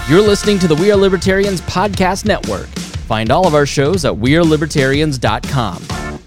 You're listening to the We Are Libertarians Podcast Network. Find all of our shows at wearelibertarians.com.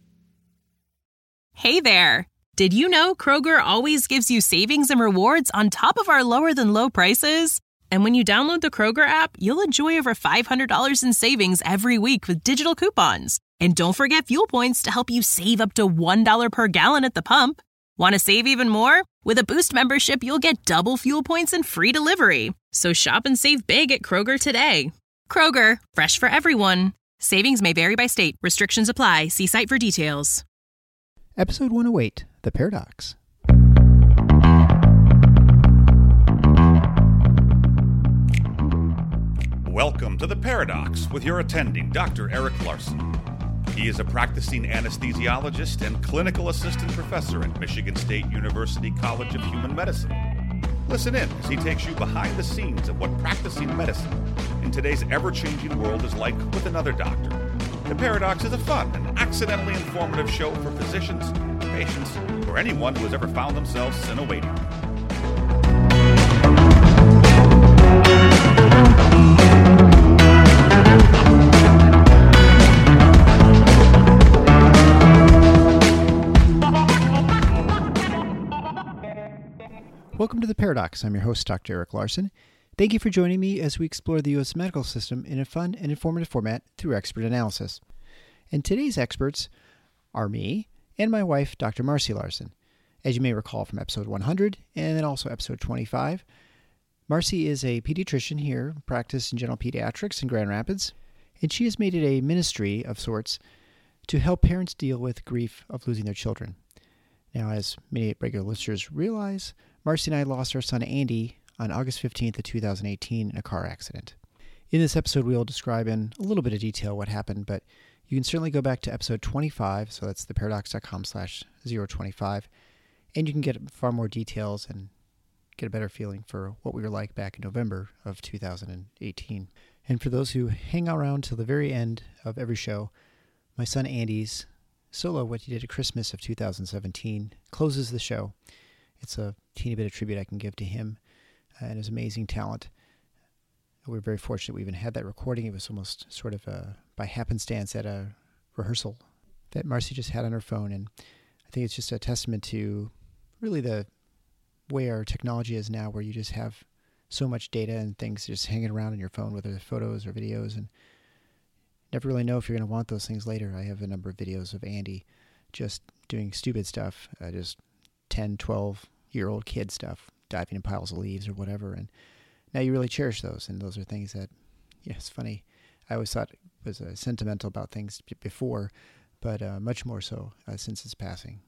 Hey there! Did you know Kroger always gives you savings and rewards on top of our lower-than-low prices? And when you download the Kroger app, you'll enjoy over $500 in savings every week with digital coupons. And don't forget fuel points to help you save up to $1 per gallon at the pump. Want to save even more? With a Boost membership, you'll get double fuel points and free delivery. So shop and save big at Kroger today. Kroger, fresh for everyone. Savings may vary by state. Restrictions apply. See site for details. Episode 108, The Paradox. Welcome to The Paradox with your attending Dr. Eric Larson. He is a practicing anesthesiologist and clinical assistant professor at Michigan State University College of Human Medicine. Listen in as he takes you behind the scenes of what practicing medicine in today's ever-changing world is like with another doctor. The Paradox is a fun and accidentally informative show for physicians, patients, or anyone who has ever found themselves in a waiting room. Welcome to The Paradox. I'm your host, Dr. Eric Larson. Thank you for joining me as we explore the U.S. medical system in a fun and informative format through expert analysis. And today's experts are me and my wife, Dr. Marcy Larson. As you may recall from episode 100 and then also episode 25, Marcy is a pediatrician here, practiced in general pediatrics in Grand Rapids, and she has made it a ministry of sorts to help parents deal with grief of losing their children. Now, as many regular listeners realize, Marcy and I lost our son Andy on August 15th of 2018 in a car accident. In this episode, we will describe in a little bit of detail what happened, but you can certainly go back to episode 25, so that's theparadox.com/025, and you can get far more details and get a better feeling for what we were like back in November of 2018. And for those who hang around till the very end of every show, my son Andy's solo, What He Did at Christmas of 2017, closes the show. It's a teeny bit of tribute I can give to him and his amazing talent. We're very fortunate we even had that recording. It was almost sort of by happenstance at a rehearsal that Marcy just had on her phone. And I think it's just a testament to really the way our technology is now, where you just have so much data and things just hanging around on your phone, whether they're photos or videos, and never really know if you're going to want those things later. I have a number of videos of Andy just doing stupid stuff, just 10, 12-year-old kid stuff, diving in piles of leaves or whatever. And now you really cherish those. And those are things that, yeah, it's funny. I always thought it was sentimental about things before, but much more so since his passing.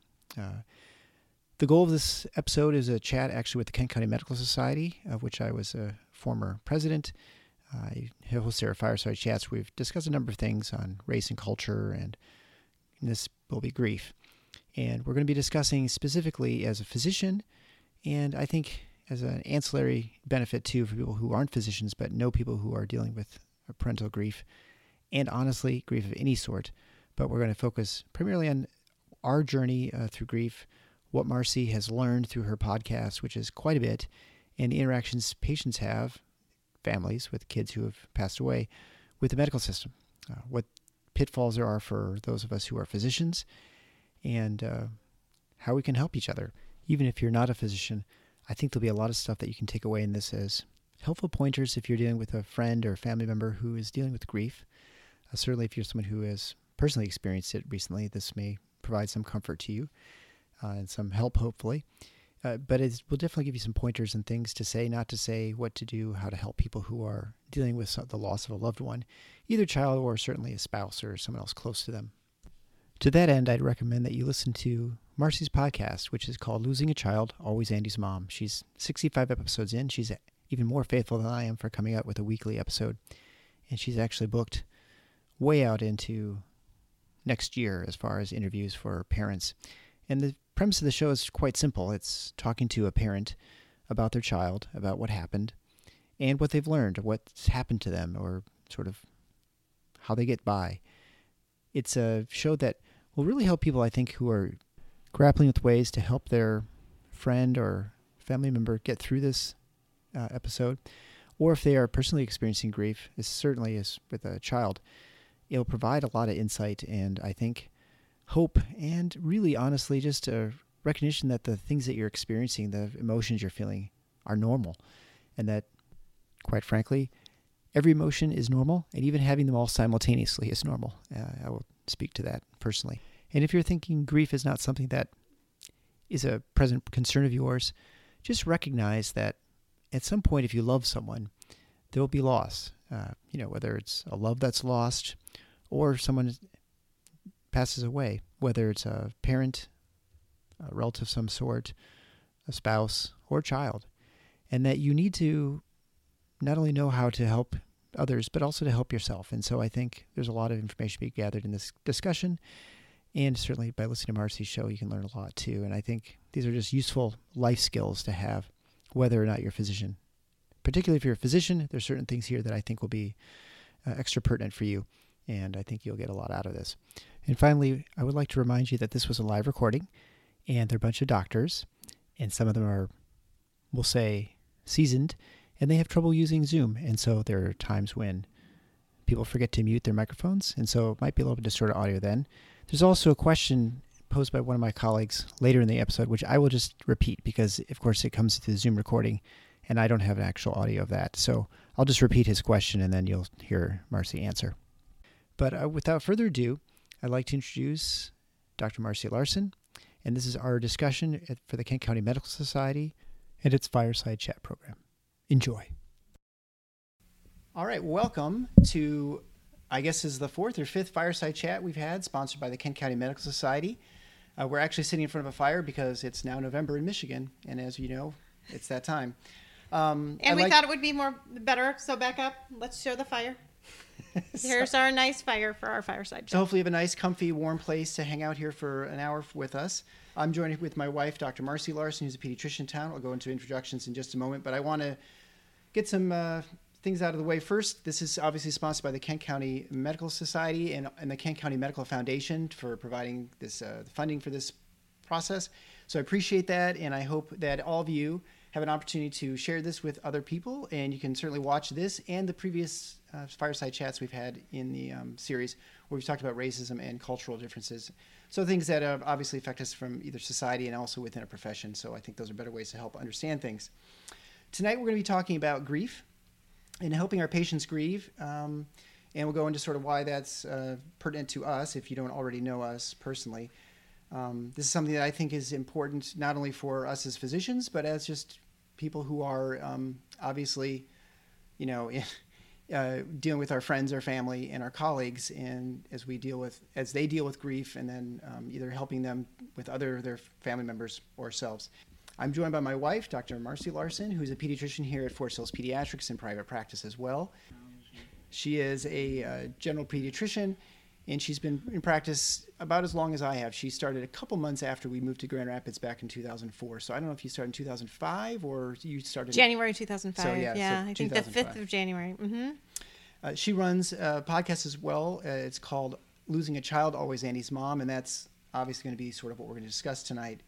The goal of this episode is a chat actually with the Kent County Medical Society, of which I was a former president. I have hosted our fireside chats. We've discussed a number of things on race and culture, and this will be grief. And we're going to be discussing specifically as a physician, and I think as an ancillary benefit too for people who aren't physicians but know people who are dealing with parental grief, and honestly, grief of any sort. But we're going to focus primarily on our journey through grief, what Marcy has learned through her podcast, which is quite a bit, and the interactions patients have, families with kids who have passed away, with the medical system, what pitfalls there are for those of us who are physicians, and how we can help each other. Even if you're not a physician, I think there'll be a lot of stuff that you can take away in this as helpful pointers if you're dealing with a friend or family member who is dealing with grief. Certainly if you're someone who has personally experienced it recently, this may provide some comfort to you and some help, hopefully. But it will definitely give you some pointers and things to say, not to say, what to do, how to help people who are dealing with the loss of a loved one, either child or certainly a spouse or someone else close to them. To that end, I'd recommend that you listen to Marcy's podcast, which is called Losing a Child, Always Andy's Mom. She's 65 episodes in. She's even more faithful than I am for coming out with a weekly episode. And she's actually booked way out into next year as far as interviews for parents. And the premise of the show is quite simple. It's talking to a parent about their child, about what happened, and what they've learned, what's happened to them, or sort of how they get by. It's a show that will really help people, I think, who are grappling with ways to help their friend or family member get through this episode, or if they are personally experiencing grief, as certainly as with a child, it'll provide a lot of insight and I think hope and really honestly just a recognition that the things that you're experiencing, the emotions you're feeling are normal and that, quite frankly, every emotion is normal and even having them all simultaneously is normal. I will speak to that personally. And if you're thinking grief is not something that is a present concern of yours, just recognize that at some point, if you love someone, there will be loss. Whether it's a love that's lost or someone passes away, whether it's a parent, a relative of some sort, a spouse, or a child. And that you need to not only know how to help others, but also to help yourself. And so I think there's a lot of information to be gathered in this discussion. And certainly by listening to Marcy's show, you can learn a lot too. And I think these are just useful life skills to have, whether or not you're a physician. Particularly if you're a physician, there's certain things here that I think will be extra pertinent for you. And I think you'll get a lot out of this. And finally, I would like to remind you that this was a live recording, and they're a bunch of doctors, and some of them are, we'll say, seasoned, and they have trouble using Zoom. And so there are times when people forget to mute their microphones, and so it might be a little bit distorted audio then. There's also a question posed by one of my colleagues later in the episode, which I will just repeat because, of course, it comes to the Zoom recording, and I don't have an actual audio of that. So I'll just repeat his question, and then you'll hear Marcy answer. But without further ado, I'd like to introduce Dr. Marcy Larson, and this is our discussion for the Kent County Medical Society and its Fireside Chat program. Enjoy. All right, welcome to, I guess is the fourth or fifth Fireside Chat we've had, sponsored by the Kent County Medical Society. We're actually sitting in front of a fire because it's now November in Michigan, and as you know, it's that time. And we thought it would be better, so back up. Let's show the fire. Here's our nice fire for our fireside chat. So hopefully you have a nice, comfy, warm place to hang out here for an hour with us. I'm joined with my wife, Dr. Marcy Larson, who's a pediatrician in town. I'll go into introductions in just a moment, but I want to get some things out of the way first. This is obviously sponsored by the Kent County Medical Society and the Kent County Medical Foundation for providing this funding for this process. So I appreciate that, and I hope that all of you have an opportunity to share this with other people, and you can certainly watch this and the previous fireside chats we've had in the series where we've talked about racism and cultural differences. So things that obviously affect us from either society and also within a profession. So I think those are better ways to help understand things. Tonight we're going to be talking about grief and helping our patients grieve. And we'll go into sort of why that's pertinent to us if you don't already know us personally. This is something that I think is important not only for us as physicians, but as just people who are obviously, dealing with our friends, our family, and our colleagues, and as they deal with grief, and then either helping them with their family members or ourselves. I'm joined by my wife, Dr. Marcy Larson, who's a pediatrician here at Forest Hills Pediatrics in private practice as well. She is a general pediatrician, and she's been in practice about as long as I have. She started a couple months after we moved to Grand Rapids back in 2004. So I don't know if you started in 2005 or you started... January 2005. So, I think the 5th of January. Mm-hmm. She runs a podcast as well. It's called Losing a Child, Always Andy's Mom, and that's obviously going to be sort of what we're going to discuss tonight.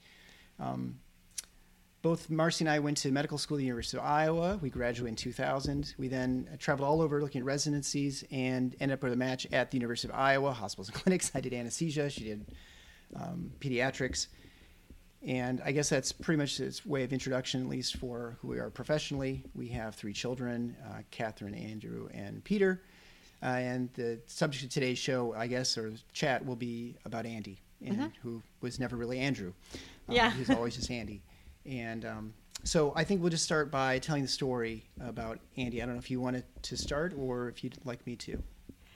Both Marcy and I went to medical school at the University of Iowa. We graduated in 2000. We then traveled all over looking at residencies and ended up with a match at the University of Iowa, hospitals and clinics. I did anesthesia. She did pediatrics. And I guess that's pretty much its way of introduction, at least for who we are professionally. We have 3 children, Catherine, Andrew, and Peter. And the subject of today's show, I guess, or chat, will be about Andy, who was never really Andrew. He's always just Andy. And so I think we'll just start by telling the story about Andy. I don't know if you wanted to start or if you'd like me to.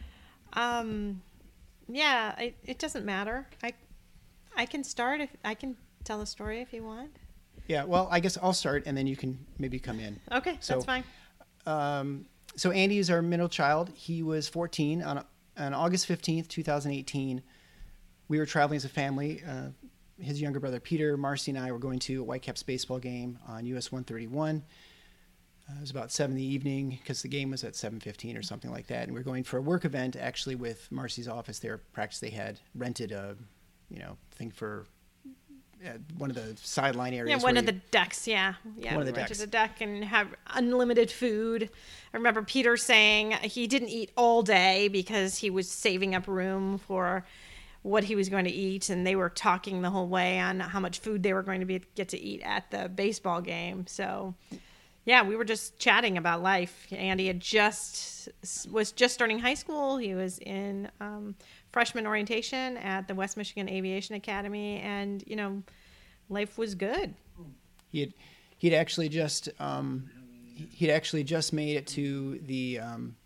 It doesn't matter. I can start. I can tell a story if you want. Yeah, well, I guess I'll start and then you can maybe come in. Okay, that's fine. So Andy is our middle child. He was 14 on August 15th, 2018. We were traveling as a family. His younger brother, Peter, Marcy, and I were going to a Whitecaps baseball game on US 131. It was about 7 in the evening because the game was at 7:15 or something like that. And we were going for a work event, actually, with Marcy's office. Their practice, they had rented a, thing for one of the sideline areas. Yeah, one of the decks. Yeah, one of the decks. To the deck and have unlimited food. I remember Peter saying he didn't eat all day because he was saving up room for what he was going to eat, and they were talking the whole way on how much food they were going to get to eat at the baseball game. So, yeah, we were just chatting about life. Andy was just starting high school. He was in freshman orientation at the West Michigan Aviation Academy, and life was good. He'd actually just made it to the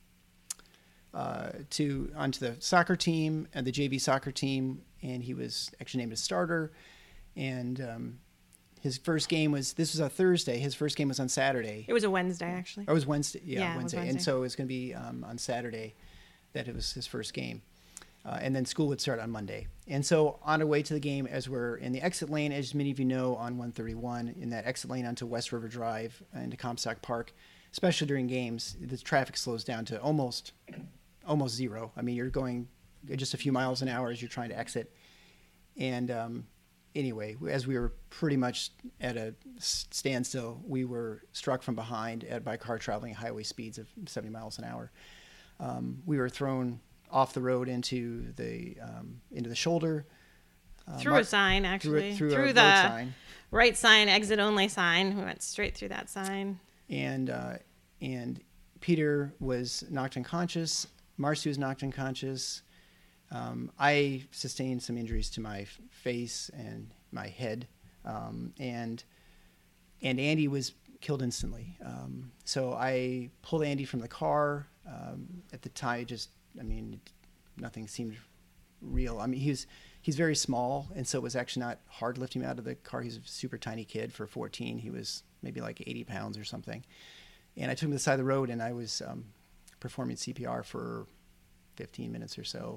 onto the soccer team and the JV soccer team, and he was actually named a starter. And his first game was a Thursday. His first game was on Saturday. It was a Wednesday, actually. Oh, it was Wednesday. Yeah, Wednesday. Wednesday. And so it was going to be on Saturday that it was his first game. And then school would start on Monday. And so on our way to the game, as we're in the exit lane, as many of you know, on 131, in that exit lane onto West River Drive into Comstock Park, especially during games, the traffic slows down to almost zero. I mean, you're going just a few miles an hour as you're trying to exit. And anyway, as we were pretty much at a standstill, we were struck from behind by a car traveling highway speeds of 70 miles an hour. We were thrown off the road into the shoulder. Through a sign, actually. Through the sign. Right sign, exit only sign. We went straight through that sign. And Peter was knocked unconscious. Marcy was knocked unconscious. I sustained some injuries to my face and my head. And Andy was killed instantly. So I pulled Andy from the car. At the time, nothing seemed real. I mean, he's very small, and so it was actually not hard to lift him out of the car. He's a super tiny kid for 14. He was maybe like 80 pounds or something. And I took him to the side of the road, and I was performing CPR for 15 minutes or so.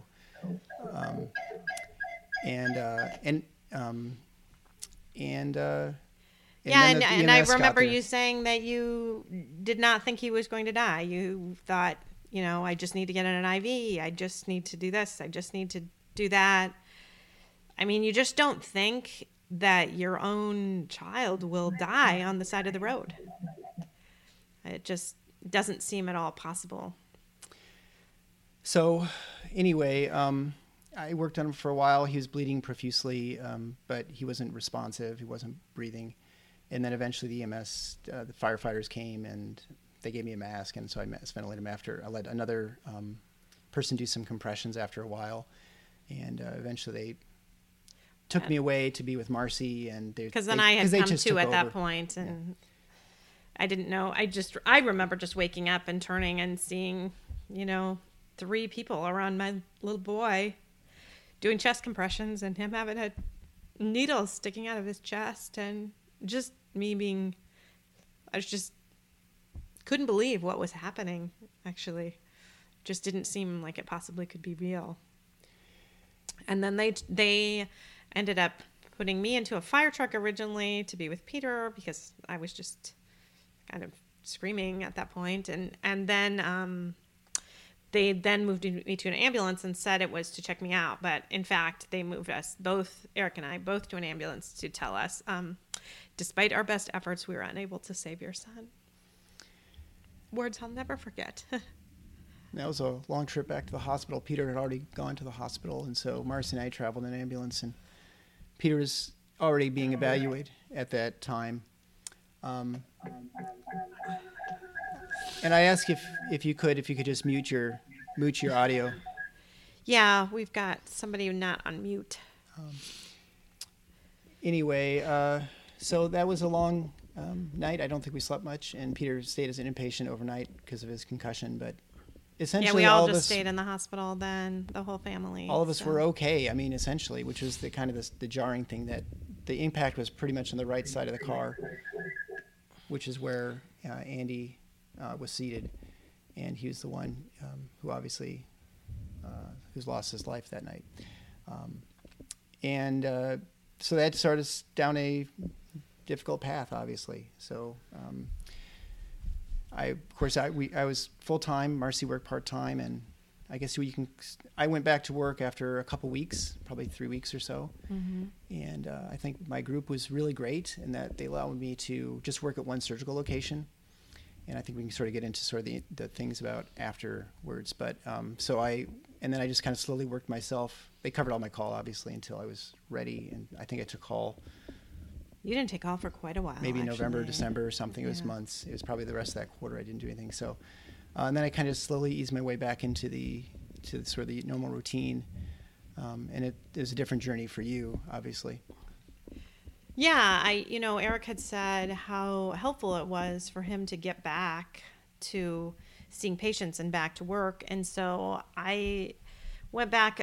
And I remember you saying that you did not think he was going to die. You thought, I just need to get an IV. I just need to do this. I just need to do that. I mean, you just don't think that your own child will die on the side of the road. It just doesn't seem at all possible. So anyway, I worked on him for a while. He was bleeding profusely, but he wasn't responsive. He wasn't breathing. And then eventually the EMS, the firefighters came, and they gave me a mask. And so I ventilated him after. I let another person do some compressions after a while. And eventually they took me away to be with Marcy. Because then I had come to at that point, and I didn't know. I remember just waking up and turning and seeing, 3 people around my little boy doing chest compressions, and him having a needle sticking out of his chest, and just me I just couldn't believe what was happening, actually. Just didn't seem like it possibly could be real. And then they ended up putting me into a fire truck originally to be with Peter, because I was just kind of screaming at that point. And then they then moved me to an ambulance and said it was to check me out. But in fact, they moved us, Eric and I, to an ambulance to tell us, despite our best efforts, we were unable to save your son. Words I'll never forget. That was a long trip back to the hospital. Peter had already gone to the hospital, and so Marcy and I traveled in an ambulance, and Peter was already being evaluated at that time. And I asked if you could just mute your audio. Yeah, we've got somebody not on mute. Anyway, so that was a long night. I don't think we slept much, and Peter stayed as an inpatient overnight because of his concussion. But essentially, we all just stayed in the hospital. Then the whole family. All of us were okay. I mean, essentially, which was the kind of the jarring thing, that the impact was pretty much on the right side of the car, which is where Andy was seated, and he was the one who obviously who's lost his life that night. So that started us down a difficult path, obviously. So I was full-time, Marcy worked part-time, and I guess I went back to work after a couple weeks, probably 3 weeks or so. Mm-hmm. And I think my group was really great in that they allowed me to just work at one surgical location. And I think we can sort of get into sort of the things about afterwards. But and then I just kind of slowly worked myself. They covered all my call, obviously, until I was ready. And I think I took call. You didn't take call for quite a while. Maybe November, December or something. It was months. It was probably the rest of that quarter I didn't do anything. So, and then I kind of slowly eased my way back into sort of the normal routine. And it was a different journey for you, obviously. Yeah, Eric had said how helpful it was for him to get back to seeing patients and back to work. And so I went back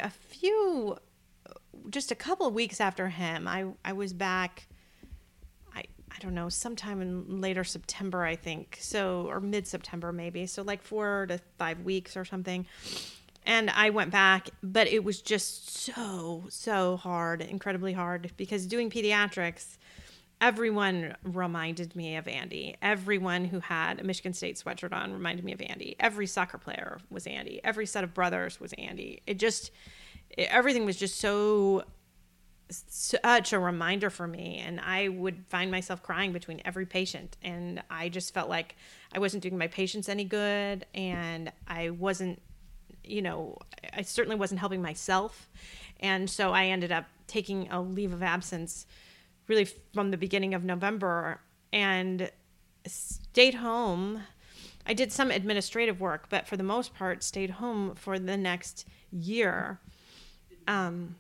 just a couple of weeks after him. I was back, I don't know, sometime in later September, I think. So, or mid-September maybe. So like 4 to 5 weeks or something. And I went back, but it was just so hard, incredibly hard, because doing pediatrics, everyone reminded me of Andy. Everyone who had a Michigan State sweatshirt on reminded me of Andy. Every soccer player was Andy. Every set of brothers was Andy. Everything was just such a reminder for me. And I would find myself crying between every patient. And I just felt like I wasn't doing my patients any good. And I wasn't, I certainly wasn't helping myself. And so I ended up taking a leave of absence really from the beginning of November and stayed home. I did some administrative work, but for the most part stayed home for the next year. And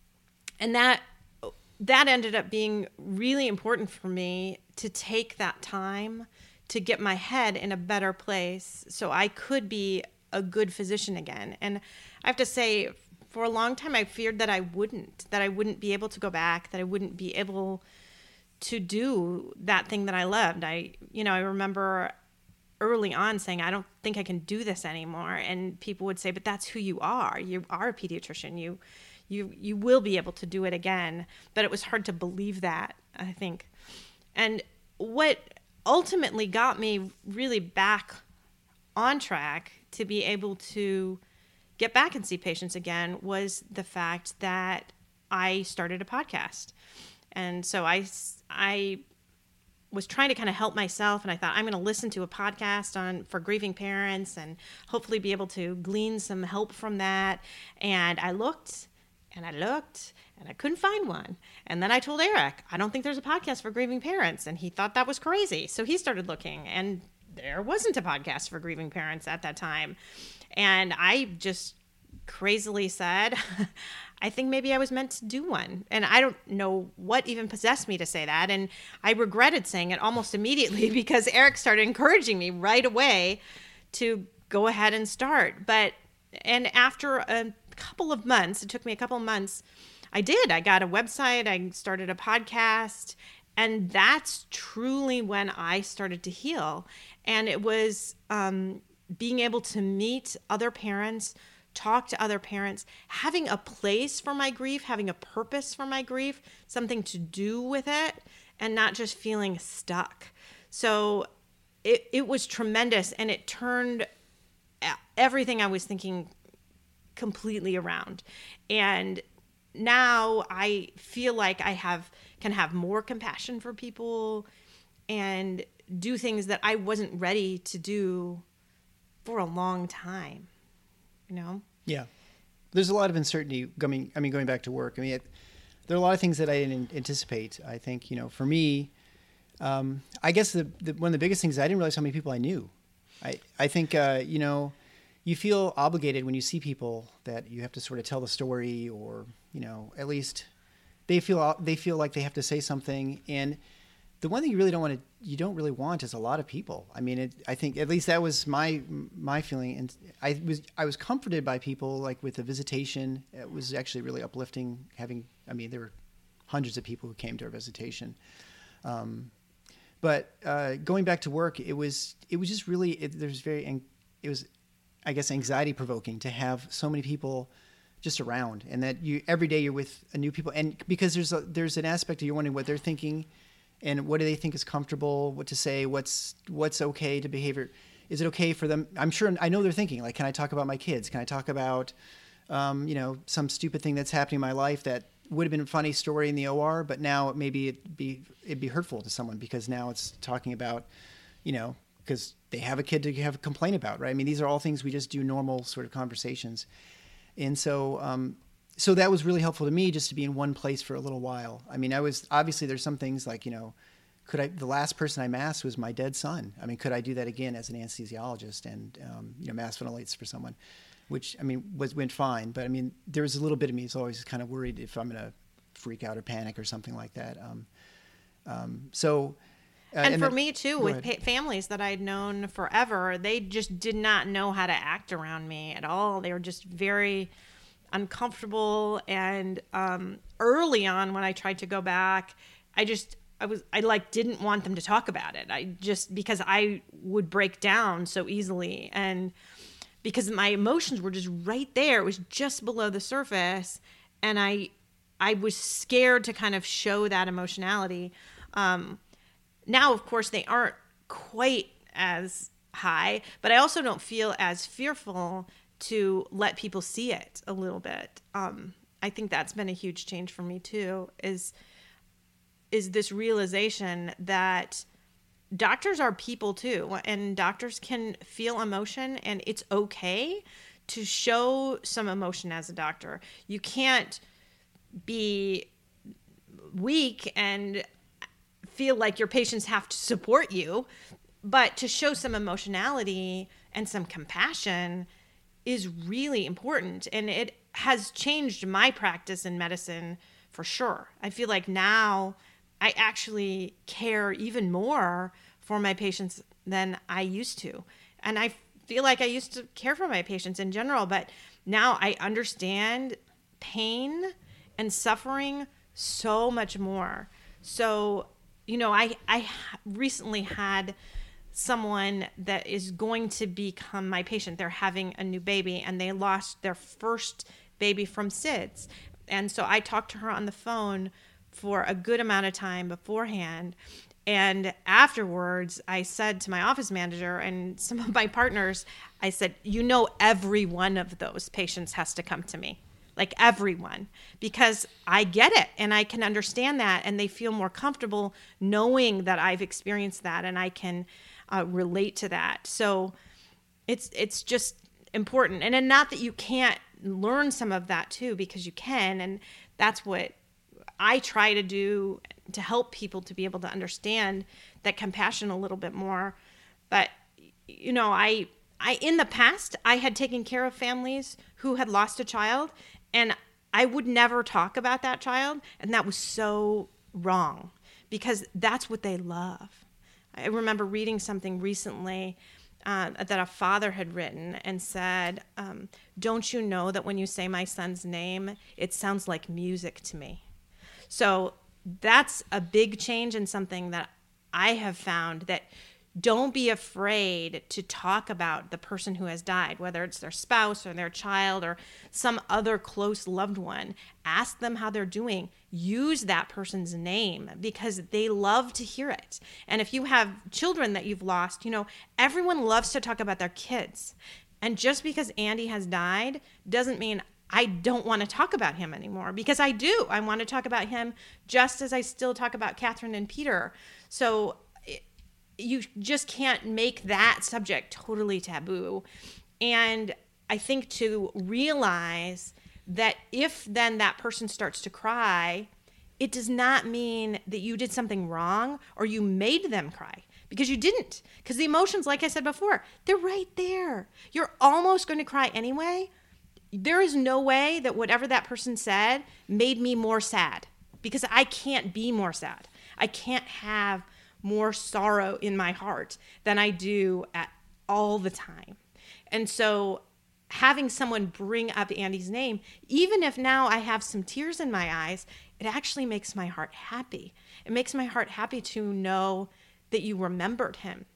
that ended up being really important for me to take that time to get my head in a better place so I could be a good physician again. And I have to say, for a long time, I feared that I wouldn't be able to go back, that I wouldn't be able to do that thing that I loved. I remember early on saying, I don't think I can do this anymore. And people would say, but that's who you are. You are a pediatrician. You will be able to do it again. But it was hard to believe that, I think. And what ultimately got me really back on track to be able to get back and see patients again was the fact that I started a podcast. And so I was trying to kind of help myself, and I thought, I'm going to listen to a podcast for grieving parents and hopefully be able to glean some help from that. And I looked and I looked and I couldn't find one. And then I told Eric, I don't think there's a podcast for grieving parents. And he thought that was crazy. So he started looking, and there wasn't a podcast for grieving parents at that time. And I just crazily said, I think maybe I was meant to do one. And I don't know what even possessed me to say that. And I regretted saying it almost immediately because Eric started encouraging me right away to go ahead and start. And after a couple of months, it took me a couple of months, I got a website, I started a podcast, and that's truly when I started to heal. And it was being able to meet other parents, talk to other parents, having a place for my grief, having a purpose for my grief, something to do with it, and not just feeling stuck. So it was tremendous, and it turned everything I was thinking completely around. And now I feel like I can have more compassion for people and do things that I wasn't ready to do for a long time, Yeah. There's a lot of uncertainty going back to work. There are a lot of things that I didn't anticipate. I think, for me, I guess one of the biggest things, I didn't realize how many people I knew. I think, you feel obligated when you see people that you have to sort of tell the story, or, at least they feel like they have to say something. And the one thing you don't really want is a lot of people. I think at least that was my feeling. And I was comforted by people, like with the visitation. It was actually really uplifting there were hundreds of people who came to our visitation. But going back to work, it was just really, it was, I guess, anxiety provoking to have so many people just around, and that every day you're with new people. And because there's an aspect of you wondering what they're thinking and what do they think is comfortable, what to say, what's okay to behavior. is it okay for them? I know they're thinking, like, can I talk about my kids? Can I talk about, some stupid thing that's happening in my life that would have been a funny story in the OR, but now maybe it'd be hurtful to someone because now it's talking about, because they have a kid to have a complaint about, right? I mean, these are all things we just do normal sort of conversations. And so, so that was really helpful to me just to be in one place for a little while. I mean, obviously there's some things like, the last person I masked was my dead son. I mean, could I do that again as an anesthesiologist and, mask ventilates for someone, which, went fine. But I mean, there was a little bit of me is always kind of worried if I'm going to freak out or panic or something like that. And for me too, with families that I'd known forever, they just did not know how to act around me at all. They were just very uncomfortable. And early on, when I tried to go back, I didn't want them to talk about it. Because I would break down so easily, and because my emotions were just right there. It was just below the surface, and I was scared to kind of show that emotionality. Now, of course, they aren't quite as high, but I also don't feel as fearful to let people see it a little bit. I think that's been a huge change for me too, is this realization that doctors are people too, and doctors can feel emotion, and it's okay to show some emotion as a doctor. You can't be weak and feel like your patients have to support you, but to show some emotionality and some compassion is really important. And it has changed my practice in medicine for sure. I feel like now I actually care even more for my patients than I used to. And I feel like I used to care for my patients in general, but now I understand pain and suffering so much more. So, I recently had someone that is going to become my patient. They're having a new baby, and they lost their first baby from SIDS. And so I talked to her on the phone for a good amount of time beforehand. And afterwards, I said to my office manager and some of my partners, I said, every one of those patients has to come to me. Like everyone, because I get it and I can understand that, and they feel more comfortable knowing that I've experienced that and I can relate to that. So it's just important. And then not that you can't learn some of that too, because you can, and that's what I try to do to help people to be able to understand that compassion a little bit more. But I in the past, I had taken care of families who had lost a child, and I would never talk about that child. And that was so wrong, because that's what they love. I remember reading something recently that a father had written and said, don't you know that when you say my son's name, it sounds like music to me? So that's a big change, and something that I have found, that don't be afraid to talk about the person who has died, whether it's their spouse or their child or some other close loved one. Ask them how they're doing. Use that person's name, because they love to hear it. And if you have children that you've lost, everyone loves to talk about their kids. And just because Andy has died doesn't mean I don't want to talk about him anymore, because I do. I want to talk about him just as I still talk about Catherine and Peter. So you just can't make that subject totally taboo. And I think to realize that if then that person starts to cry, it does not mean that you did something wrong or you made them cry, because you didn't. Because the emotions, like I said before, they're right there. You're almost going to cry anyway. There is no way that whatever that person said made me more sad, because I can't be more sad. I can't have more sorrow in my heart than I do at all the time. And so having someone bring up Andy's name, even if now I have some tears in my eyes, it actually makes my heart happy. It makes my heart happy to know that you remembered him,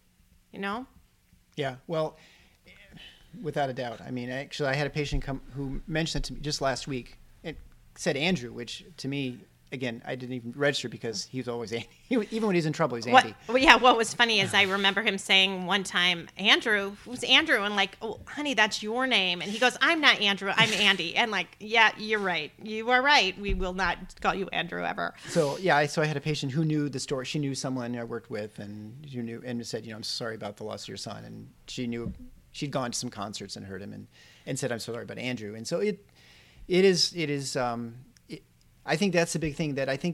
Yeah, well, without a doubt. I mean, actually, I had a patient come who mentioned it to me just last week. It said Andrew, which to me again, I didn't even register because he was always Andy. Even when he's in trouble, he's Andy. What was funny is I remember him saying one time, Andrew, who's Andrew? And like, oh, honey, that's your name. And he goes, I'm not Andrew, I'm Andy. And like, yeah, you're right. You are right. We will not call you Andrew ever. So, yeah, so I had a patient who knew the story. She knew someone I worked with and who knew and said, I'm sorry about the loss of your son. And she knew she'd gone to some concerts and heard him and said, I'm so sorry about Andrew. And so it is, I think that's the big thing that I think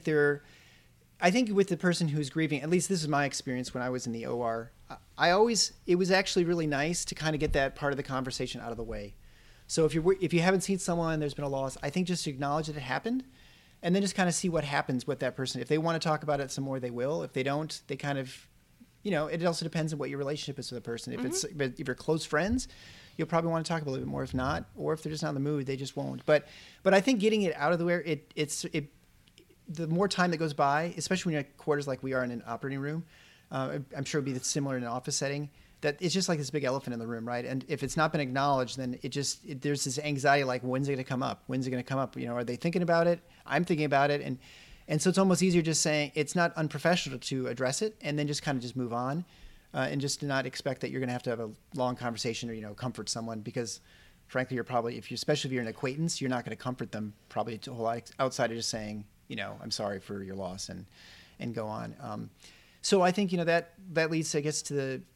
with the person who's grieving, at least this is my experience when I was in the OR, it was actually really nice to kind of get that part of the conversation out of the way. So if you haven't seen someone, there's been a loss, I think just to acknowledge that it happened and then just kind of see what happens with that person. If they want to talk about it some more, they will. If they don't, they kind of, it also depends on what your relationship is with the person. If you're close friends, you'll probably want to talk a little bit more. If not, or if they're just not in the mood, they just won't. But I think getting it out of the way, the more time that goes by, especially when you're at quarters like we are in an operating room, I'm sure it'd be similar in an office setting, that it's just like this big elephant in the room, right? And if it's not been acknowledged, then there's this anxiety like, when's it going to come up? When's it going to come up? Are they thinking about it? I'm thinking about it. And so it's almost easier just saying it's not unprofessional to address it and then just kind of just move on. And just to not expect that you're going to have a long conversation or, comfort someone because, frankly, especially if you're an acquaintance, you're not going to comfort them probably a whole lot outside of just saying, I'm sorry for your loss and go on. So I think, that leads, I guess, to the,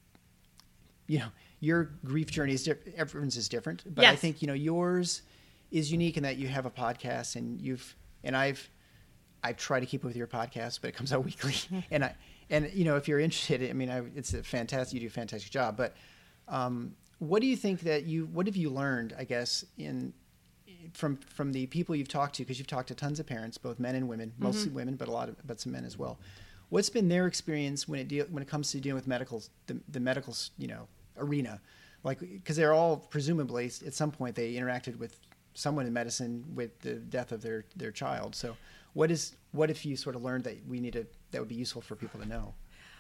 your grief journey is different. Everyone's is different. But yes. I think, yours is unique in that you have a podcast and I've tried to keep up with your podcast, but it comes out weekly. And if you're interested, it's you do a fantastic job. But what do you think what have you learned, I guess, from the people you've talked to, because you've talked to tons of parents, both men and women, mostly women, but some men as well. What's been their experience when it comes to dealing with the medical, arena? Like, because they're all presumably at some point they interacted with someone in medicine with the death of their child. So what if you sort of learned that that would be useful for people to know?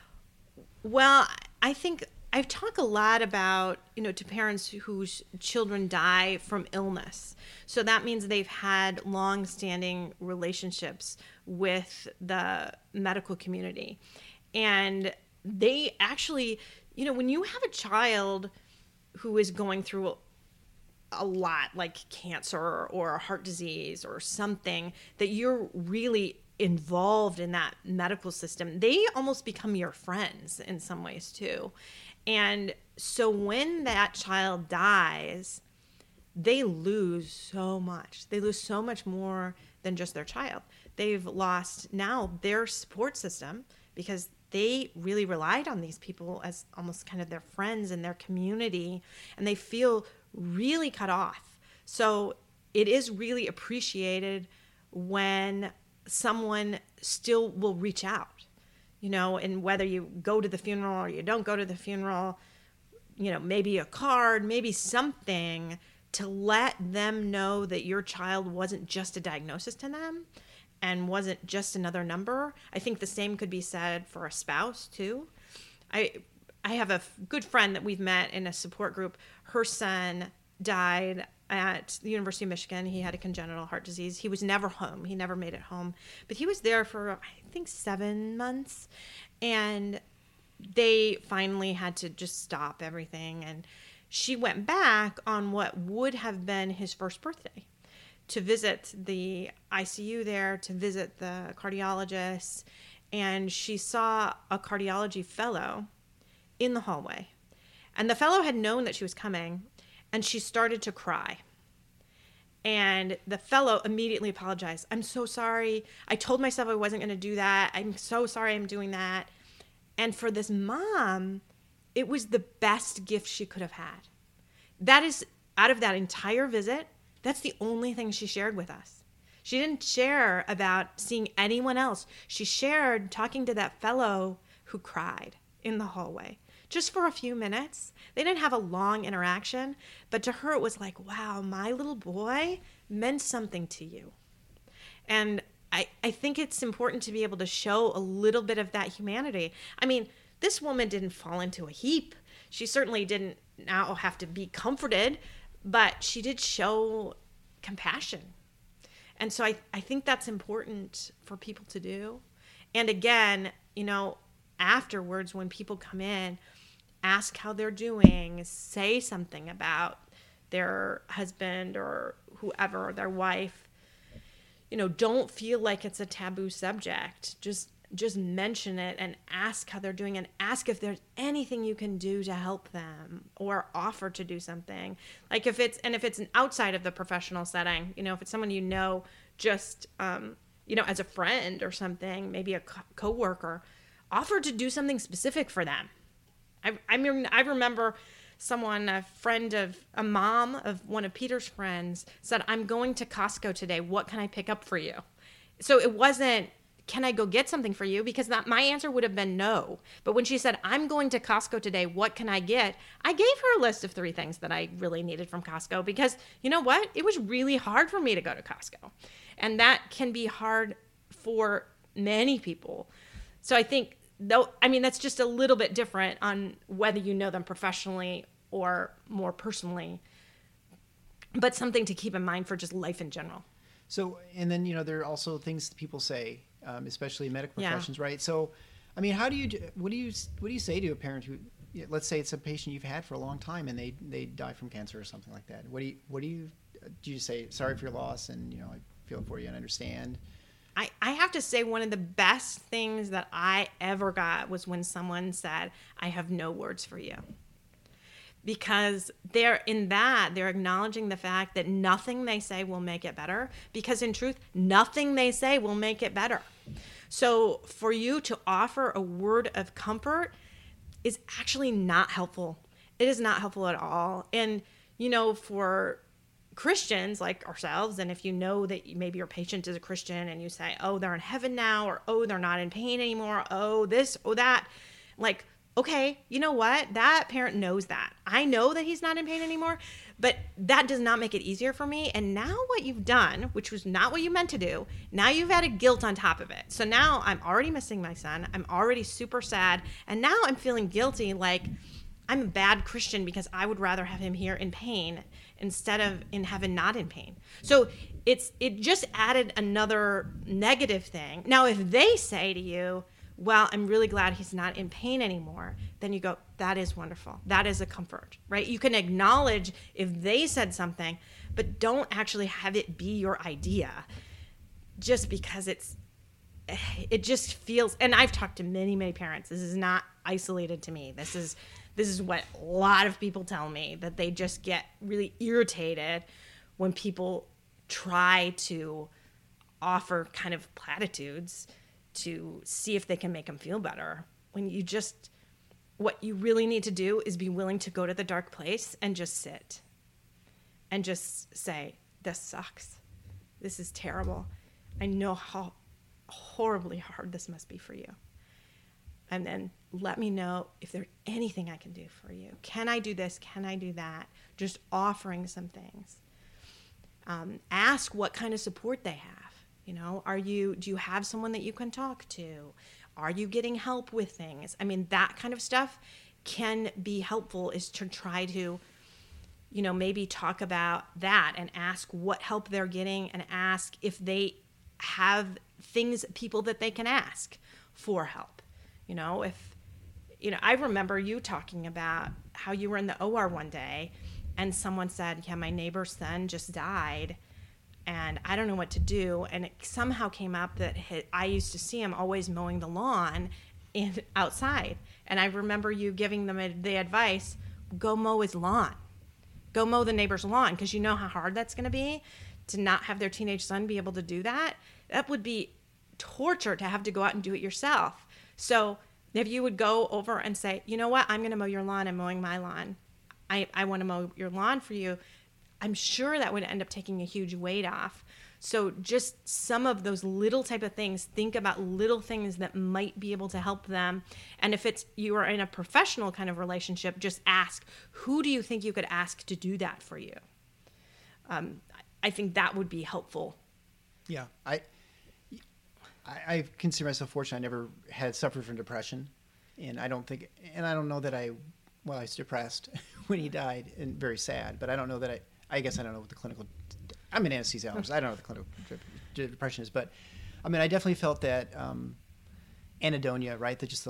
Well, I think I've talked a lot about, to parents whose children die from illness. So that means they've had long-standing relationships with the medical community. And they actually, when you have a child who is going through a lot, like cancer or heart disease or something, that you're really involved in that medical system, they almost become your friends in some ways too. And so when that child dies, they lose so much. They lose so much more than just their child. They've lost now their support system because they really relied on these people as almost kind of their friends and their community, and they feel really cut off. So it is really appreciated when someone still will reach out, and whether you go to the funeral or you don't go to the funeral, maybe a card, maybe something to let them know that your child wasn't just a diagnosis to them and wasn't just another number. I think the same could be said for a spouse too. I have a good friend that we've met in a support group. Her son died at the University of Michigan. He had a congenital heart disease. He was never home. He never made it home. But he was there for, I think, 7 months. And they finally had to just stop everything. And she went back on what would have been his first birthday to visit the ICU there, to visit the cardiologist. And she saw a cardiology fellow in the hallway. And the fellow had known that she was coming, and she started to cry. And the fellow immediately apologized. I'm so sorry. I told myself I wasn't going to do that. I'm so sorry I'm doing that. And for this mom, it was the best gift she could have had. That is, out of that entire visit, that's the only thing she shared with us. She didn't share about seeing anyone else. She shared talking to that fellow who cried in the hallway. Just for a few minutes. They didn't have a long interaction, but to her it was like, wow, my little boy meant something to you. And I think it's important to be able to show a little bit of that humanity. I mean, this woman didn't fall into a heap. She certainly didn't now have to be comforted, but she did show compassion. And so I think that's important for people to do. And again, afterwards, when people come in, ask how they're doing, say something about their husband or whoever, their wife. Don't feel like it's a taboo subject. Just mention it and ask how they're doing, and ask if there's anything you can do to help them, or offer to do something. Like if it's an outside of the professional setting, if it's someone just as a friend or something, maybe a coworker, offer to do something specific for them. I remember a mom of one of Peter's friends said, "I'm going to Costco today. What can I pick up for you?" So it wasn't, "Can I go get something for you?" Because my answer would have been no. But when she said, "I'm going to Costco today, what can I get?" I gave her a list of 3 things that I really needed from Costco, because you know what? It was really hard for me to go to Costco. And that can be hard for many people. So I think, that's just a little bit different on whether you know them professionally or more personally, but something to keep in mind for just life in general. So, and then, there are also things that people say, especially in medical professions, right? So, what do you say to a parent who, let's say it's a patient you've had for a long time and they die from cancer or something like that? Do you say, "Sorry for your loss, and, I feel for you and understand"? I have to say, one of the best things that I ever got was when someone said, "I have no words for you." Because they're acknowledging the fact that nothing they say will make it better. Because in truth, nothing they say will make it better. So for you to offer a word of comfort is actually not helpful. It is not helpful at all. And, for Christians like ourselves, and if you know that maybe your patient is a Christian and you say, "Oh, they're in heaven now," or "Oh, they're not in pain anymore," "Oh, this," "Oh, that," like, okay, you know what? That parent knows that. I know that he's not in pain anymore, but that does not make it easier for me. And now what you've done, which was not what you meant to do, now you've added guilt on top of it. So now I'm already missing my son. I'm already super sad. And now I'm feeling guilty, like I'm a bad Christian because I would rather have him here in pain instead of in heaven not in pain. So it just added another negative thing. Now, if they say to you, "Well, I'm really glad he's not in pain anymore," then you go, "That is wonderful. That is a comfort," right? You can acknowledge if they said something, but don't actually have it be your idea just because it just feels, and I've talked to many, many parents. This is not isolated to me. This is what a lot of people tell me, that they just get really irritated when people try to offer kind of platitudes to see if they can make them feel better, when what you really need to do is be willing to go to the dark place and just sit and just say, "This sucks. This is terrible. I know how horribly hard this must be for you. And then let me know if there's anything I can do for you. Can I do this? Can I do that?" Just offering some things. Ask what kind of support they have. Do you have someone that you can talk to? Are you getting help with things? That kind of stuff can be helpful, is to try to, maybe talk about that and ask what help they're getting, and ask if they have people that they can ask for help. I remember you talking about how you were in the OR one day and someone said, "Yeah, my neighbor's son just died and I don't know what to do." And it somehow came up that I used to see him always mowing the lawn outside. And I remember you giving them the advice, "Go mow his lawn. Go mow the neighbor's lawn," because you know how hard that's going to be to not have their teenage son be able to do that. That would be torture to have to go out and do it yourself. So if you would go over and say, "You know what, I'm going to mow your lawn. I'm mowing my lawn. I want to mow your lawn for you," I'm sure that would end up taking a huge weight off. So just some of those little type of things, think about little things that might be able to help them. And if you are in a professional kind of relationship, just ask, who do you think you could ask to do that for you? I think that would be helpful. Yeah, I consider myself fortunate. I never had suffered from depression, and I don't know that I was depressed when he died, and very sad, but I don't know that I guess I don't know what the clinical I'm an anesthesiologist. I don't know what the clinical depression is, but I mean, I definitely felt that anhedonia, right? That just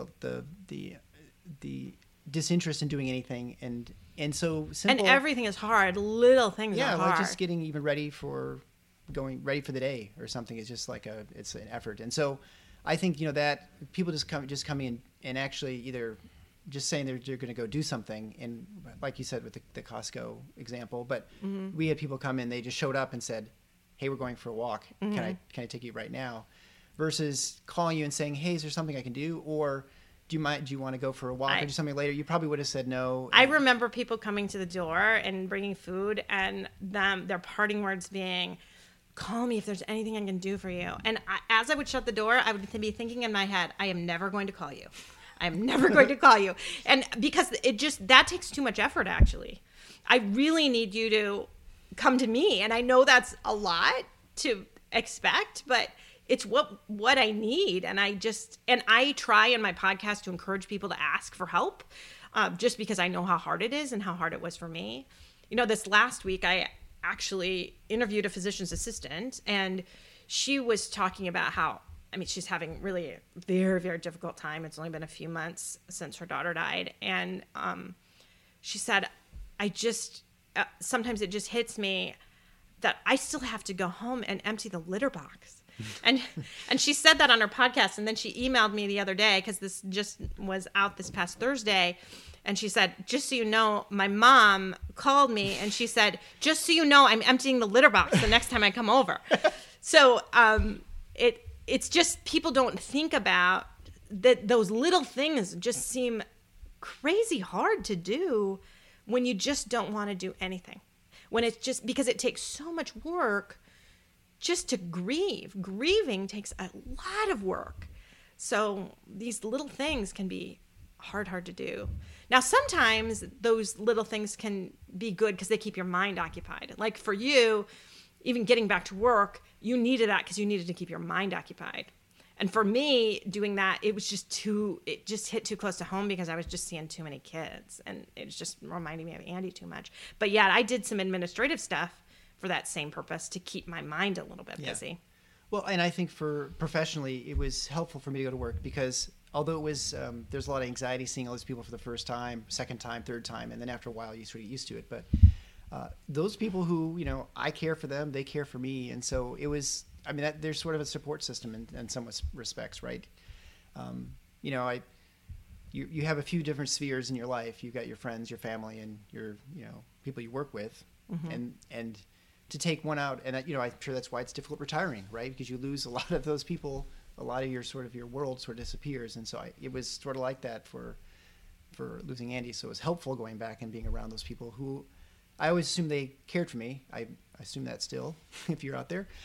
the disinterest in doing anything, and so simple. And everything is hard. Little things are hard. Yeah, like just getting even ready for the day or something is just like it's an effort. And so I think, that people just coming in and actually either just saying they're going to go do something, and like you said with the Costco example, but we had people come in, they just showed up and said, hey, we're going for a walk. Can I take you right now? Versus calling you and saying, hey, is there something I can do? Or do you want to go for a walk or do something later? You probably would have said no. I remember people coming to the door and bringing food, and their parting words being, call me if there's anything I can do for you. And as I would shut the door, I would be thinking in my head, I am never going to call you. I'm never going to call you. And because that takes too much effort, actually. I really need you to come to me. And I know that's a lot to expect, but it's what I need. And I try in my podcast to encourage people to ask for help, just because I know how hard it is and how hard it was for me. This last week, I actually interviewed a physician's assistant, and she was talking about how, she's having really a very, very difficult time. It's only been a few months since her daughter died. And she said, sometimes it just hits me that I still have to go home and empty the litter box. And she said that on her podcast. And then she emailed me the other day, because this just was out this past Thursday. And she said, just so you know, my mom called me and she said, just so you know, I'm emptying the litter box the next time I come over. So it's just, people don't think about that. Those little things just seem crazy hard to do when you just don't want to do anything. When it's just because it takes so much work just to grieve. Grieving takes a lot of work. So these little things can be hard to do. Now, sometimes those little things can be good because they keep your mind occupied. Like for you, even getting back to work, you needed that because you needed to keep your mind occupied. And for me, doing that, it just hit too close to home because I was just seeing too many kids. And it was just reminding me of Andy too much. But yeah, I did some administrative stuff for that same purpose, to keep my mind a little bit busy. Well, and I think for professionally, it was helpful for me to go to work because although it was, there's a lot of anxiety seeing all these people for the first time, second time, third time, and then after a while you sort of get used to it. But those people who, I care for them, they care for me. And so it was, there's sort of a support system in some respects, right? You have a few different spheres in your life. You've got your friends, your family, and your, people you work with. And to take one out, and I'm sure that's why it's difficult retiring, right? Because you lose a lot of those people, a lot of your world sort of disappears. And so it was sort of like that for losing Andy. So it was helpful going back and being around those people who I always assumed they cared for me. I assume that still, if you're out there.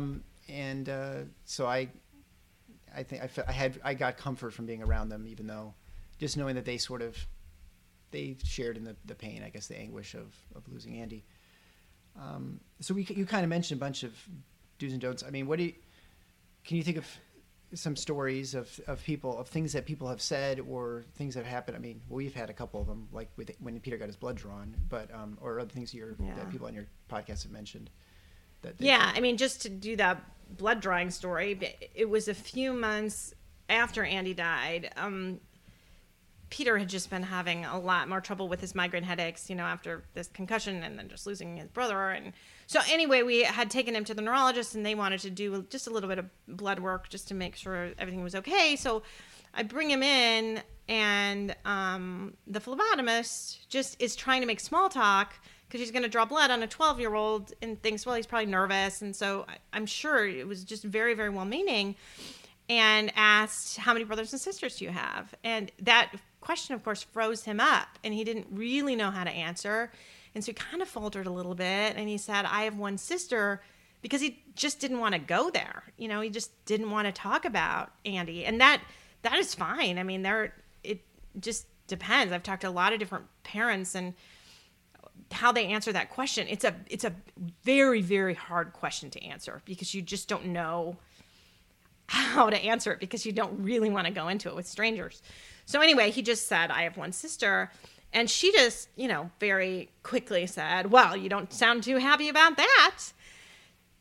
So I think I got comfort from being around them, even though just knowing that they shared in the pain, I guess, the anguish of losing Andy. So you kind of mentioned a bunch of do's and don'ts. Can you think of some stories of things that people have said or things that have happened? We've had a couple of them, like when Peter got his blood drawn, but or other things that people on your podcast have mentioned. Just to do that blood drawing story, it was a few months after Andy died. Peter had just been having a lot more trouble with his migraine headaches, after this concussion and then just losing his brother. And so anyway, we had taken him to the neurologist and they wanted to do just a little bit of blood work just to make sure everything was okay. So I bring him in and the phlebotomist just is trying to make small talk because he's going to draw blood on a 12-year-old and thinks, well, he's probably nervous. And so I'm sure it was just very, very well-meaning, and asked, how many brothers and sisters do you have? And that question, of course, froze him up, and he didn't really know how to answer. And so he kind of faltered a little bit, and he said, I have one sister, because he just didn't want to go there. He just didn't want to talk about Andy. And that is fine. It just depends. I've talked to a lot of different parents and how they answer that question. It's a very, very hard question to answer because you just don't know how to answer it because you don't really want to go into it with strangers. So anyway, he just said, I have one sister. And she just, very quickly said, well, you don't sound too happy about that.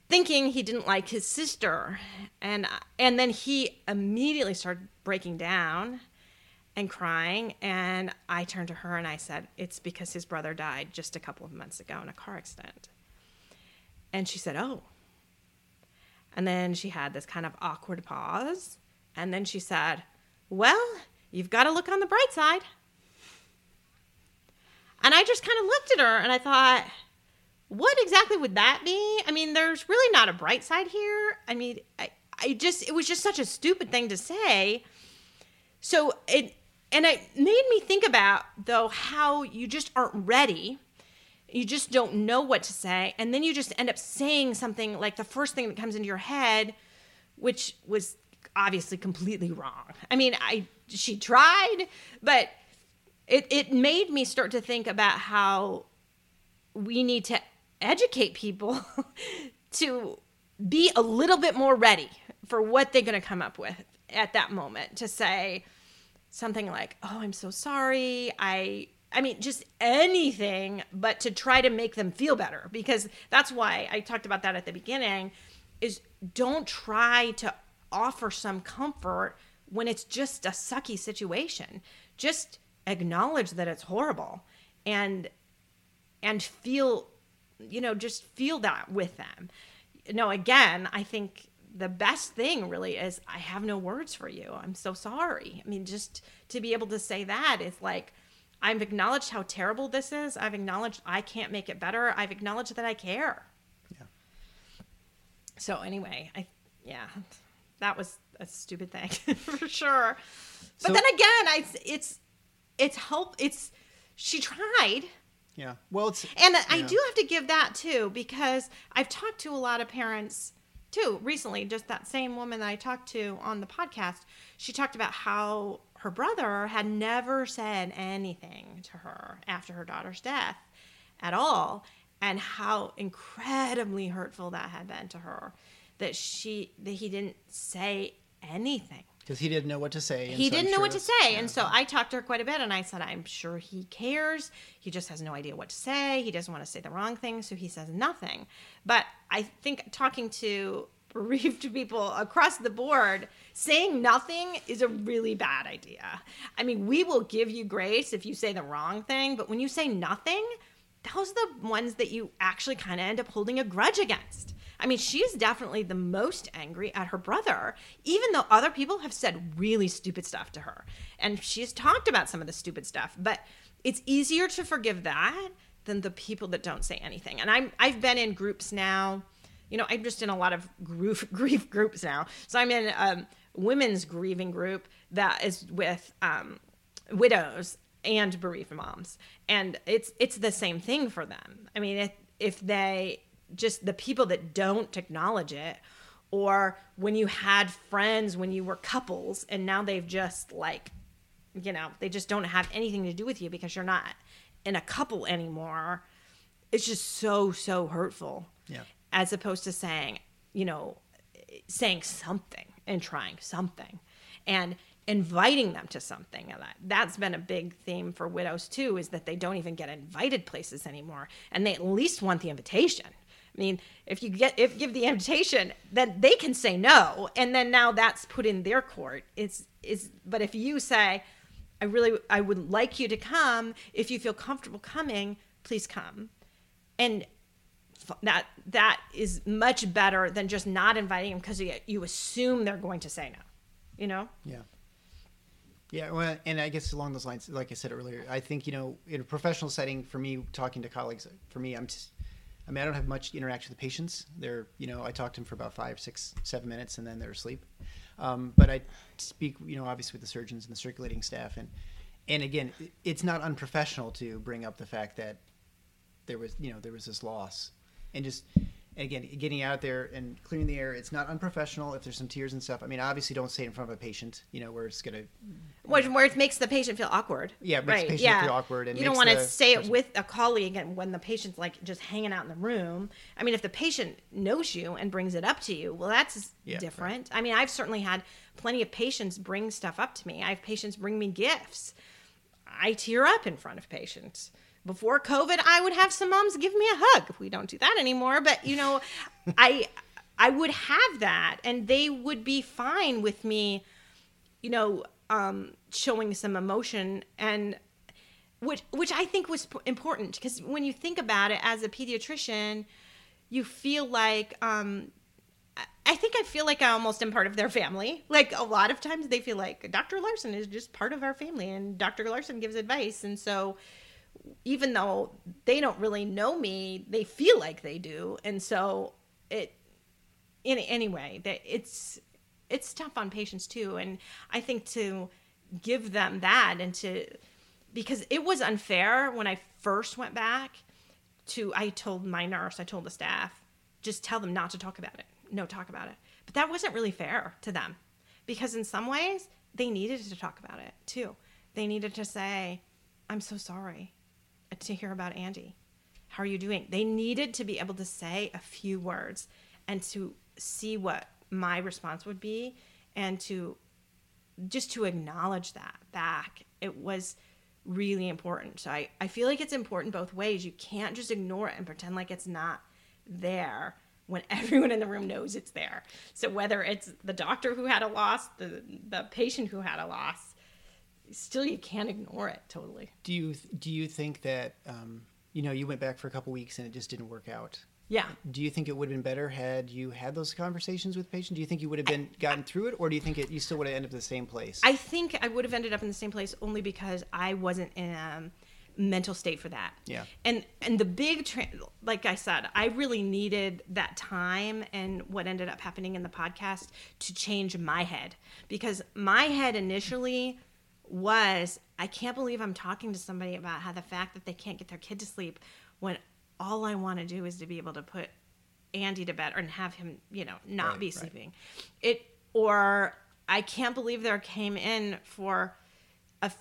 thinking he didn't like his sister. And then he immediately started breaking down and crying. And I turned to her and I said, it's because his brother died just a couple of months ago in a car accident. And she said, oh. And then she had this kind of awkward pause. And then she said, well, you've got to look on the bright side. And I just kind of looked at her and I thought, what exactly would that be? I mean, there's really not a bright side here. I mean, it was just such a stupid thing to say. So it made me think about, though, how you just aren't ready. You just don't know what to say. And then you just end up saying something like the first thing that comes into your head, which was obviously completely wrong. I mean, she tried, but it made me start to think about how we need to educate people to be a little bit more ready for what they're going to come up with at that moment, to say something like, oh, I'm so sorry. I mean, just anything, but to try to make them feel better, because that's why I talked about that at the beginning, is don't try to offer some comfort when it's just a sucky situation. Just acknowledge that it's horrible and feel, just feel that with them. Again, I think the best thing really is, I have no words for you. I'm so sorry. I mean, just to be able to say that is like, I've acknowledged how terrible this is. I've acknowledged I can't make it better. I've acknowledged that I care. Yeah. So anyway, that was a stupid thing for sure. But then again, she tried. Yeah. Well, I do have to give that too, because I've talked to a lot of parents too recently. Just that same woman that I talked to on the podcast, she talked about how her brother had never said anything to her after her daughter's death at all, and how incredibly hurtful that had been to her, that he didn't say anything. Because he didn't know what to say. He didn't know what to say. And so I talked to her quite a bit, and I said, I'm sure he cares. He just has no idea what to say. He doesn't want to say the wrong thing, so he says nothing. But I think talking to bereaved people across the board, saying nothing is a really bad idea. I mean, we will give you grace if you say the wrong thing, but when you say nothing, those are the ones that you actually kind of end up holding a grudge against. I mean, she is definitely the most angry at her brother, even though other people have said really stupid stuff to her. And she's talked about some of the stupid stuff, but it's easier to forgive that than the people that don't say anything. And I've been in groups now. I'm just in a lot of grief groups now. So I'm in a women's grieving group that is with widows and bereaved moms. And it's the same thing for them. I mean, if they... just the people that don't acknowledge it, or when you had friends when you were couples and now they've just they just don't have anything to do with you because you're not in a couple anymore. It's just so hurtful. Yeah. As opposed to saying something and trying something and inviting them to something. And that's been a big theme for widows too, is that they don't even get invited places anymore, and they at least want the invitation. I mean, if you give the invitation, then they can say no, and then now that's put in their court. But if you say, I would like you to come, if you feel comfortable coming, please come, and that is much better than just not inviting them because you assume they're going to say no. Yeah. Well, and I guess along those lines, like I said earlier, I think in a professional setting, for me, talking to colleagues, for me, I don't have much interaction with the patients. They're, I talk to them for about 5, 6, 7 minutes, and then they're asleep. But I speak, obviously with the surgeons and the circulating staff. And again, it's not unprofessional to bring up the fact that there was this loss. And again, getting out there and clearing the air, it's not unprofessional if there's some tears and stuff. I mean, obviously don't say it in front of a patient, where it's going to... Where it makes the patient feel awkward. Yeah, it makes the patient feel awkward. And you don't want to say it with a colleague and when the patient's just hanging out in the room. I mean, if the patient knows you and brings it up to you, well, that's different. Right. I mean, I've certainly had plenty of patients bring stuff up to me. I have patients bring me gifts. I tear up in front of patients before COVID, I would have some moms give me a hug. We don't do that anymore, but I would have that, and they would be fine with me, showing some emotion, and which I think was important, because when you think about it as a pediatrician, you feel like, I feel like I almost am part of their family. Like, a lot of times they feel like Dr. Larson is just part of our family, and Dr. Larson gives advice. And so even though they don't really know me, they feel like they do. And so anyway, it's tough on patients too. And I think to give them that, because it was unfair when I first went back I told my nurse, I told the staff, just tell them not to talk about it. No, talk about it. But that wasn't really fair to them, because in some ways they needed to talk about it too. They needed to say, I'm so sorry to hear about Andy. How are you doing? They needed to be able to say a few words and to see what my response would be, and to acknowledge that back. It was really important. So I feel like it's important both ways. You can't just ignore it and pretend like it's not there when everyone in the room knows it's there. So whether it's the doctor who had a loss, the patient who had a loss, still you can't ignore it totally. Do you think that you went back for a couple weeks and it just didn't work out? Yeah. Do you think it would have been better had you had those conversations with patients? Do you think you would have gotten through it, or do you think you still would have ended up in the same place? I think I would have ended up in the same place only because I wasn't in a mental state for that. Yeah. And the big, like I said, I really needed that time, and what ended up happening in the podcast, to change my head, because my head initially was, I can't believe I'm talking to somebody about how the fact that they can't get their kid to sleep, when all I want to do is to be able to put Andy to bed and have him, not be sleeping. Or I can't believe there came in for a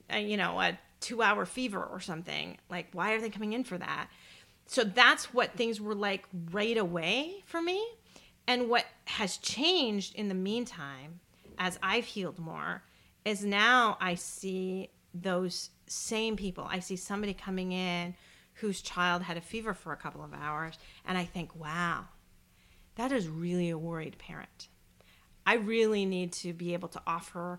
2-hour fever or something. Like, why are they coming in for that? So that's what things were like right away for me. And what has changed in the meantime, as I've healed more, is now I see those same people. I see somebody coming in whose child had a fever for a couple of hours, and I think, wow, that is really a worried parent. I really need to be able to offer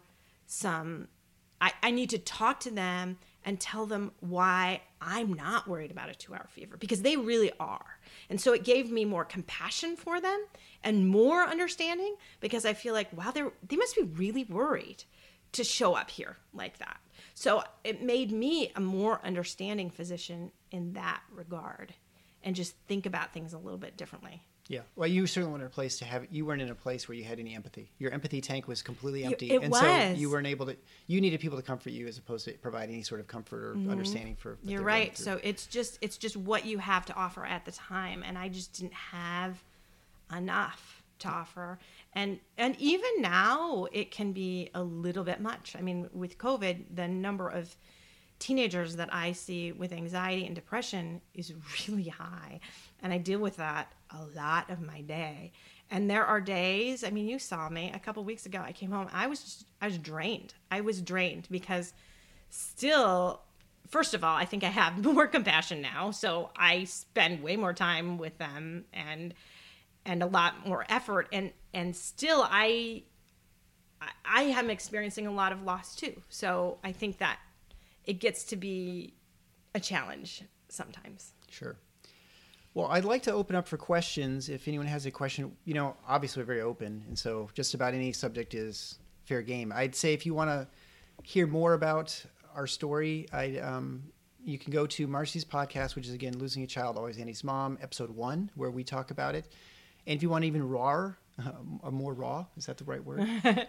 I need to talk to them and tell them why I'm not worried about a 2-hour fever, because they really are. And so it gave me more compassion for them and more understanding, because I feel like, wow, they must be really worried to show up here like that. So it made me a more understanding physician in that regard, and just think about things a little bit differently. Yeah. Well, you certainly weren't in a place you weren't in a place where you had any empathy. Your empathy tank was completely empty. So you weren't able to, you needed people to comfort you as opposed to provide any sort of comfort or understanding for. You're right. So it's just what you have to offer at the time. And I just didn't have enough to offer. And even now it can be a little bit much. I mean, with COVID, the number of teenagers that I see with anxiety and depression is really high. And I deal with that a lot of my day. And there are days, I mean, you saw me a couple weeks ago. I came home, I was drained. I was drained because still, first of all, I think I have more compassion now. So I spend way more time with them and a lot more effort. And still I am experiencing a lot of loss too. So I think that it gets to be a challenge sometimes. Sure. Well, I'd like to open up for questions. If anyone has a question, obviously we're very open. And so just about any subject is fair game. I'd say if you want to hear more about our story, you can go to Marcy's podcast, which is, again, Losing a Child, Always Andy's Mom, episode 1, where we talk about it. And if you want even more raw, is that the right word?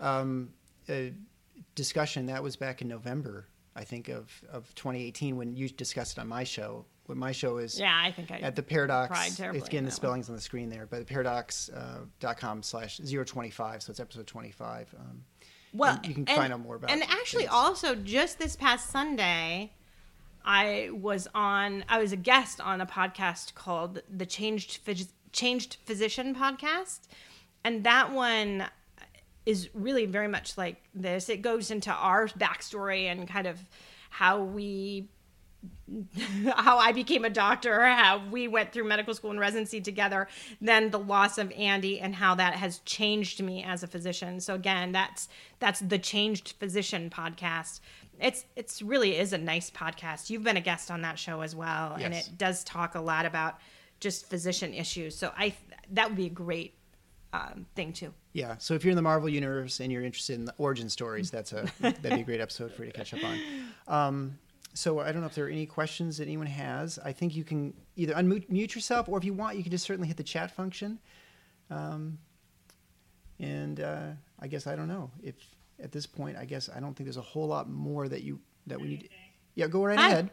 Discussion, that was back in November, I think, of 2018, when you discussed it on my show. What my show is, I think at the Paradox. It's again, the spelling's on the screen there, but paradox.com/025, so it's episode 25. Well, you can find out more about it. And actually, also, just this past Sunday, I was a guest on a podcast called the Changed Physician podcast, and that one is really very much like this. It goes into our backstory and kind of how we how I became a doctor, how we went through medical school and residency together, then the loss of Andy and how that has changed me as a physician. So again, that's the Changed Physician podcast. It's really is a nice podcast. You've been a guest on that show as well. Yes. And it does talk a lot about just physician issues. So that would be a great thing too. Yeah. So if you're in the Marvel universe and you're interested in the origin stories, that'd be a great episode for you to catch up on. So I don't know if there are any questions that anyone has. I think you can either unmute yourself, or if you want, you can just certainly hit the chat function. I guess I don't know if at this point, I guess I don't think there's a whole lot more that we need. Yeah, go right ahead.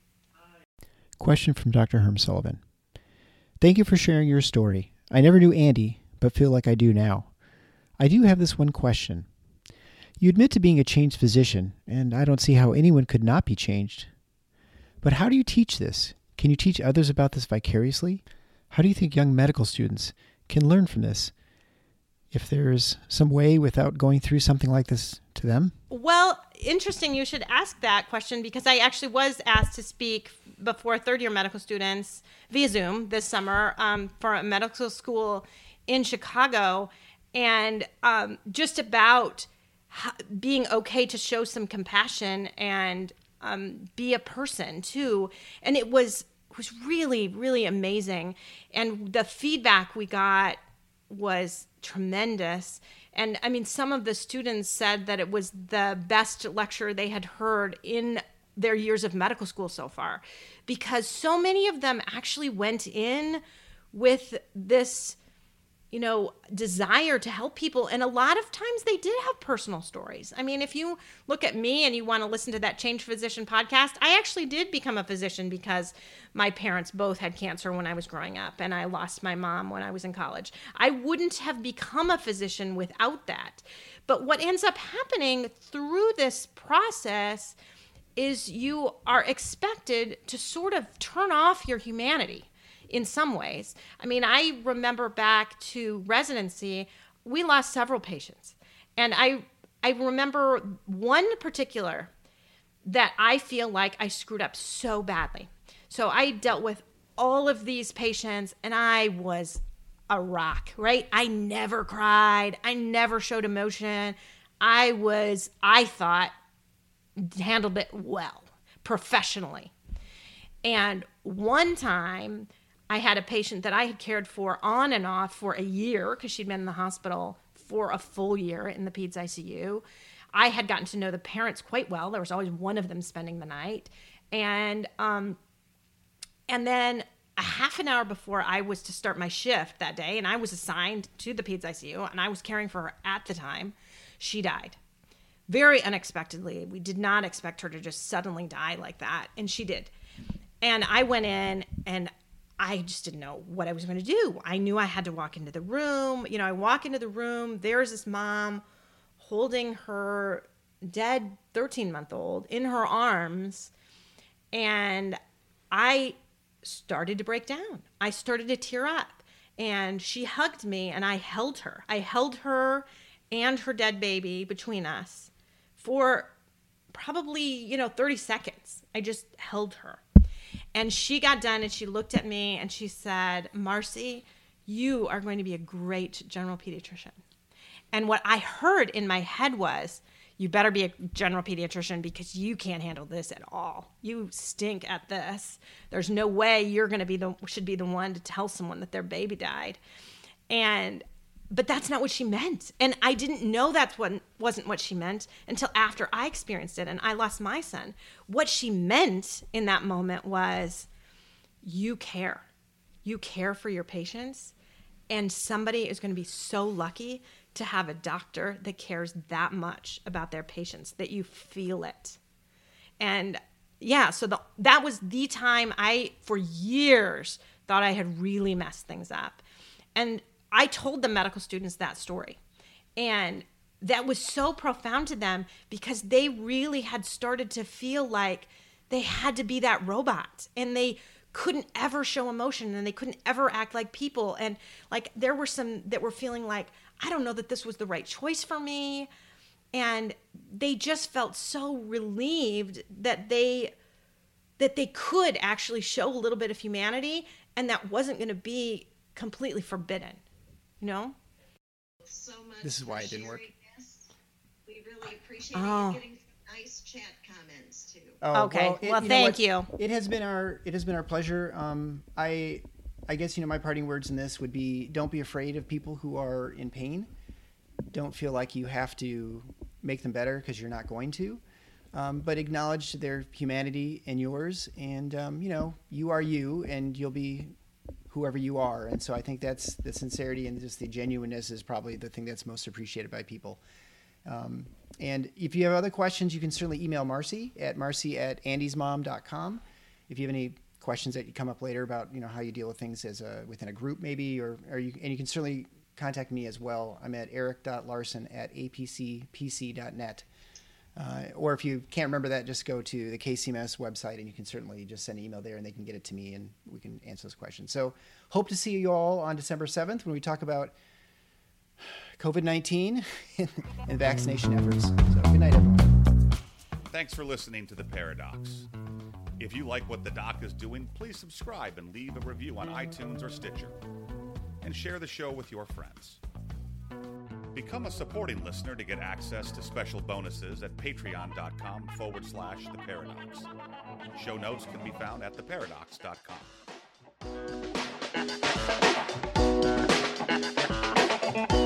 Question from Dr. Herm Sullivan. Thank you for sharing your story. I never knew Andy, but feel like I do now. I do have this one question. You admit to being a changed physician, and I don't see how anyone could not be changed. But how do you teach this? Can you teach others about this vicariously? How do you think young medical students can learn from this? If there's some way without going through something like this to them? Well, interesting you should ask that question, because I actually was asked to speak before third-year medical students via Zoom this summer for a medical school in Chicago, and just about being okay to show some compassion and be a person too. And it was really, really amazing. And the feedback we got was tremendous. And I mean, some of the students said that it was the best lecture they had heard in their years of medical school so far, because so many of them actually went in with this desire to help people. And a lot of times they did have personal stories. I mean, if you look at me and you want to listen to that Changed Physician podcast, I actually did become a physician because my parents both had cancer when I was growing up, and I lost my mom when I was in college. I wouldn't have become a physician without that. But what ends up happening through this process is you are expected to sort of turn off your humanity in some ways. I mean, I remember back to residency, we lost several patients. And I remember one particular that I feel like I screwed up so badly. So I dealt with all of these patients, and I was a rock, right? I never cried. I never showed emotion. I thought, handled it well, professionally. And one time, I had a patient that I had cared for on and off for a year, because she'd been in the hospital for a full year in the peds ICU. I had gotten to know the parents quite well. There was always one of them spending the night. And then a half an hour before I was to start my shift that day, and I was assigned to the peds ICU, and I was caring for her at the time, she died. Very unexpectedly. We did not expect her to just suddenly die like that, and she did. And I went in, and I just didn't know what I was going to do. I knew I had to walk into the room. I walk into the room. There's this mom holding her dead 13-month-old in her arms. And I started to break down. I started to tear up. And she hugged me, and I held her. I held her and her dead baby between us for probably, 30 seconds. I just held her. And she got done, and she looked at me, and she said, "Marcy, you are going to be a great general pediatrician." And what I heard in my head was, you better be a general pediatrician, because you can't handle this at all. You stink at this. There's no way you're going to should be the one to tell someone that their baby died. But that's not what she meant. And I didn't know wasn't what she meant until after I experienced it and I lost my son. What she meant in that moment was, you care. You care for your patients, and somebody is going to be so lucky to have a doctor that cares that much about their patients, that you feel it. And yeah, so that was the time I, for years, thought I had really messed things up. And I told the medical students that story. And that was so profound to them, because they really had started to feel like they had to be that robot, and they couldn't ever show emotion, and they couldn't ever act like people. And like, there were some that were feeling like, I don't know that this was the right choice for me. And they just felt so relieved that they that they could actually show a little bit of humanity, and that wasn't going to be completely forbidden, you know? So much. This is why it didn't work. We really appreciate you getting some nice chat comments too. Oh, okay. Well, thank you. It has been our pleasure. I guess, my parting words in this would be, don't be afraid of people who are in pain. Don't feel like you have to make them better, because you're not going to. But acknowledge their humanity and yours, and you are you, and you'll be whoever you are. And so I think that's the sincerity and just the genuineness is probably the thing that's most appreciated by people. And if you have other questions, you can certainly email Marcy at andysmom.com. If you have any questions that come up later about how you deal with things within a group maybe, and you can certainly contact me as well. I'm at eric.larson@apcpc.net. Or if you can't remember that, just go to the KCMS website, and you can certainly just send an email there, and they can get it to me, and we can answer those questions. So hope to see you all on December 7th when we talk about COVID-19 and vaccination efforts. So good night, everyone. Thanks for listening to The Paradox. If you like what the doc is doing, please subscribe and leave a review on iTunes or Stitcher. And share the show with your friends. Become a supporting listener to get access to special bonuses at patreon.com/The Paradox. Show notes can be found at theparadox.com.